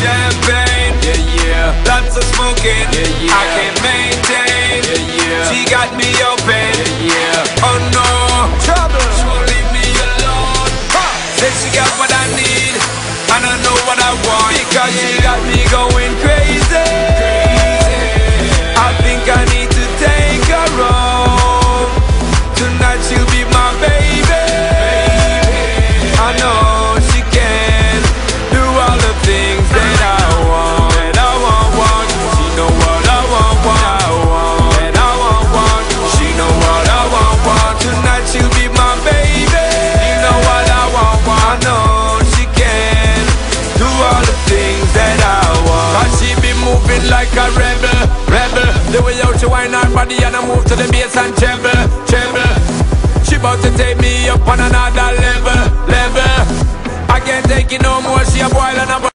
champagne, lots of smoking, I can't maintain, she got me open, oh no, trouble, she won't leave me alone, said she got what I need, and I know what I want, because she got me going crazy, I think I need to take her home, tonight she'll be my baby, I know she can do all the things that I want, she know what I want, and I want, she know what I want, tonight she'll be my baby, you know what I want, I know she can do all the things that I want, cause she be moving like a rebel, the way out she whine her body and I move to the bass and treble, she about to take me up on another level, I can't take it no more,